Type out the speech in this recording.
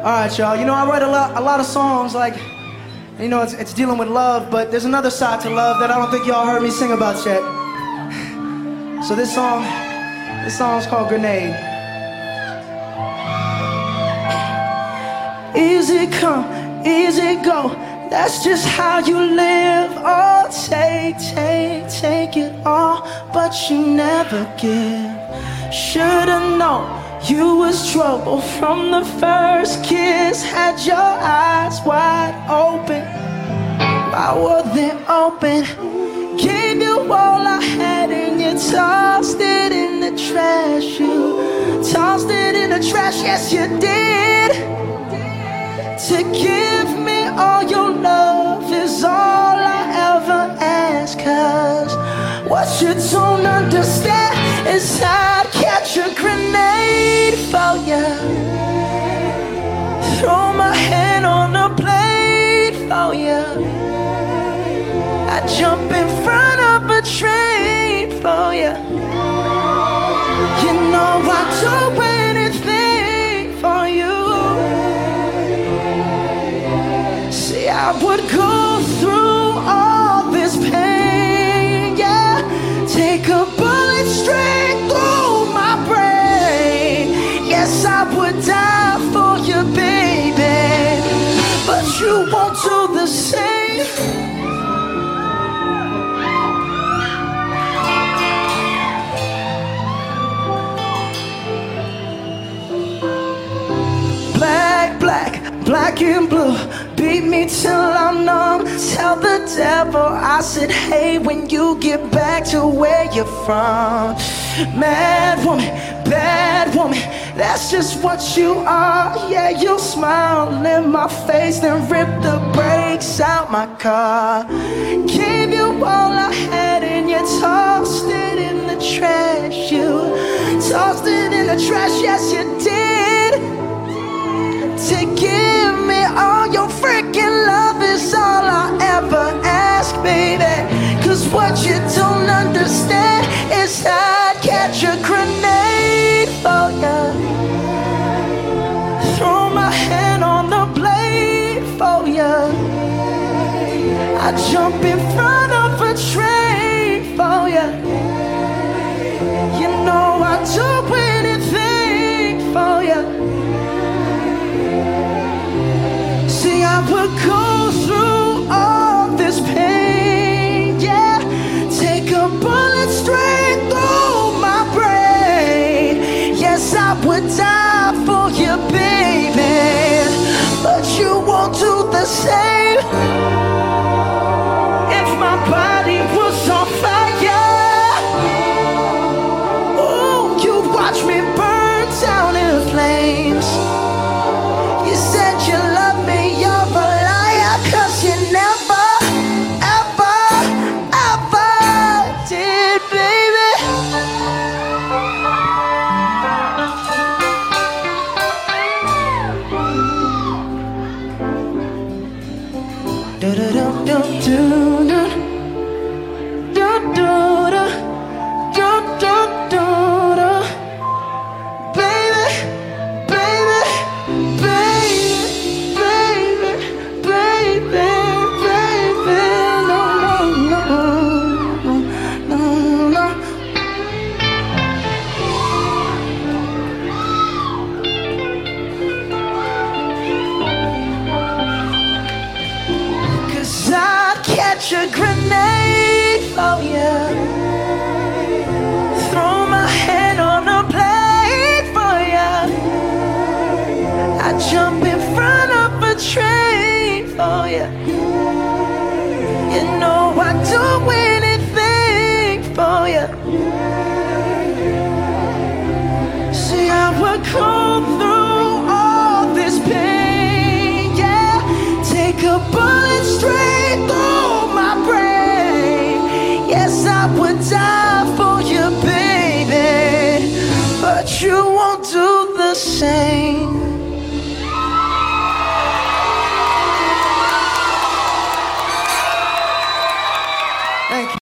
Alright, y'all. You know, I write a lot of songs, like, you know, it's dealing with love, but there's another side to love that I don't think y'all heard me sing about yet. So this song's called Grenade. Easy come, easy go, that's just how you live. Oh, take it all, but you never give. Should've known you was trouble from the first kiss. Had your eyes wide open, why were they open? Gave you all I had and you tossed it in the trash. You tossed it in the trash, yes you did. To give me all your love is all I ever ask. Cause what you don't understand is I'd catch a grenade for you, throw my hand on the blade for you, I'd jump in front of a train for you. You know I'd do anything for you. See, I would go through all this pain, yeah. Take a bullet straight through my brain. Yes, I would die for you, baby, but you won't do the same. Black and blue, beat me till I'm numb. Tell the devil I said hey when you get back to where you're from. Mad woman, bad woman, that's just what you are. Yeah, you smile in my face, then rip the brakes out my car. Gave you all I had and you tossed it in the trash. You tossed it in the trash, yes you did. To give me all your freaking love is all I ever ask, baby. Cause what you don't understand is I'd catch a grenade for you, throw my hand on the blade for you, I'd jump in front of a train for you. You know I'd do anything for you. See, I would go through all this pain, yeah. Take a bullet straight through my brain. Yes, I would die for you, baby, but you won't do the same. If my body was on fire, oh, you'd watch me burn down in flames. You said you love me, you're a liar, cause you never, ever, ever did, baby. Catch a grenade for you, throw my hand on the plate for you, I jump in front of a train for you. You know I'd do anything for you. See, I would go through all this pain, yeah. Take a bullet straight through my brain. Yes, I would die for you, baby, but you won't do the same.